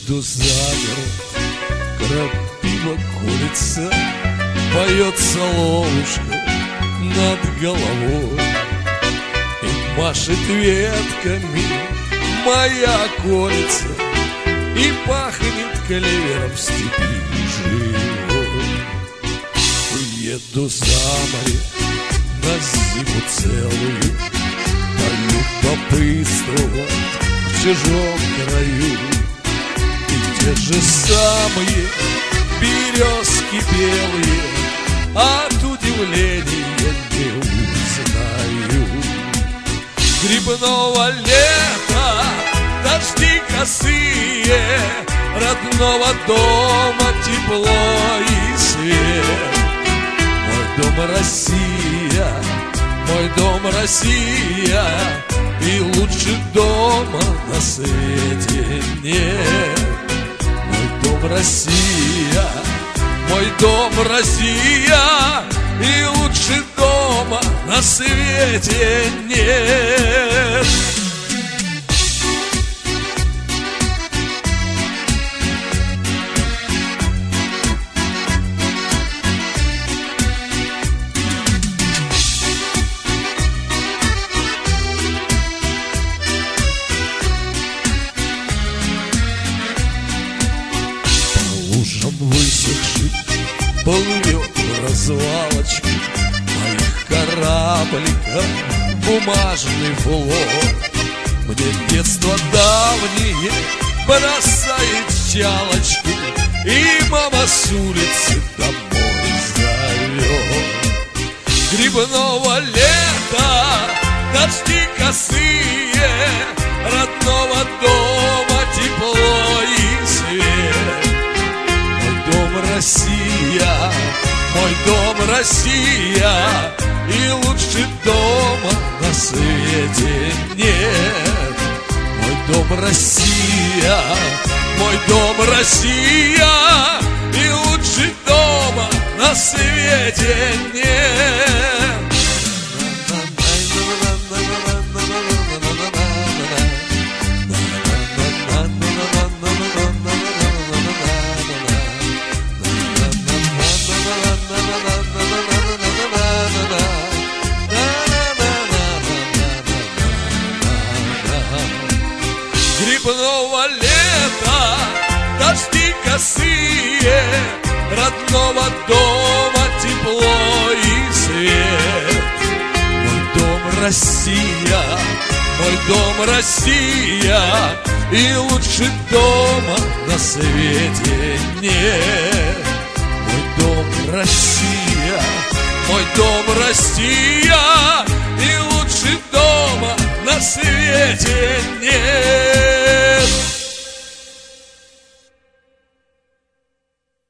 Еду за город, крапива курица, поет соловушка над головой и машет ветками моя околица, и пахнет клевером в степи живой. Уеду за море на зиму целую, по любопытству в чужом краю. И те же самые березки белые от удивления не узнаю. Грибного лета дожди косые, родного дома тепло и свет. Мой дом Россия, мой дом Россия, и лучше дома на свете нет. Мой дом Россия, мой дом Россия, и лучше дома на свете нет. Высохший плывет в развалочку моих корабликов бумажный флот. Мне детство давнее бросает чалочку, и мама с улицы домой зовет. Грибного лета дожди косые, родного дома тепло и свет. Россия, мой дом Россия, и лучше дома на свете нет. Мой дом Россия, мой дом Россия, и лучше дома на свете нет. Грибного лета дожди косые, родного дома тепло и свет. Мой дом Россия, мой дом Россия, и лучше дома на свете нет. Мой дом Россия, мой дом Россия, и лучше дома на свете нет.